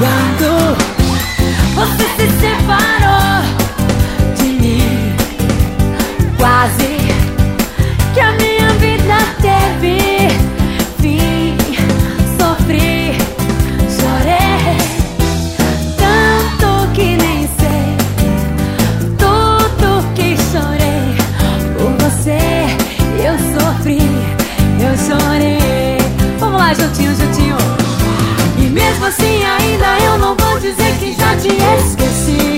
Quando você se separou de mim, quase que a minha vida teve fim. Sofri, chorei, tanto que nem sei tudo que chorei por você. Eu sofri, eu chorei. Vamos lá, juntinho, juntinho. E mesmo assim ainda eu não vou dizer que já te esqueci.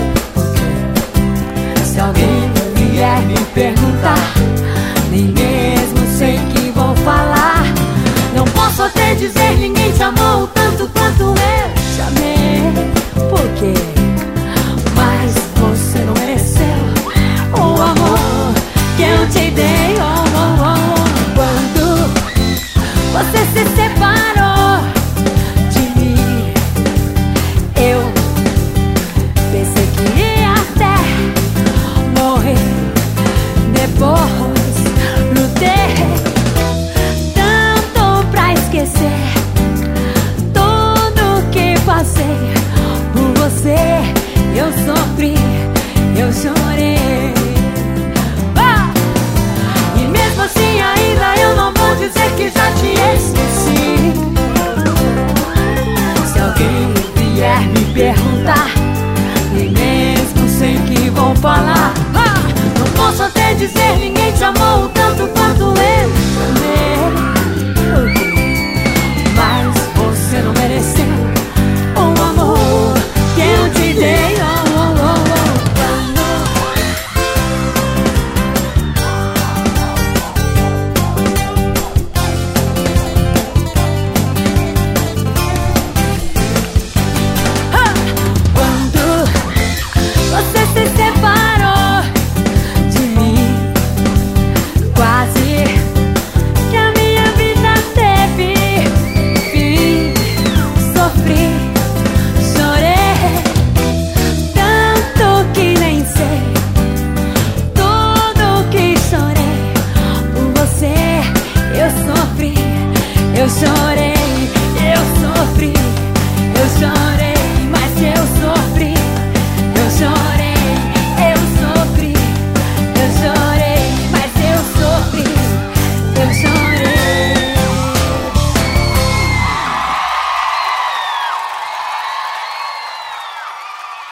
Se alguém vier me perguntar, nem mesmo sei que vou falar. Não posso até dizer ninguém te amou tanto quanto eu te amei. Por quê? Mas você não mereceu o amor que eu te dei. Oh, oh, oh. Quando você se separou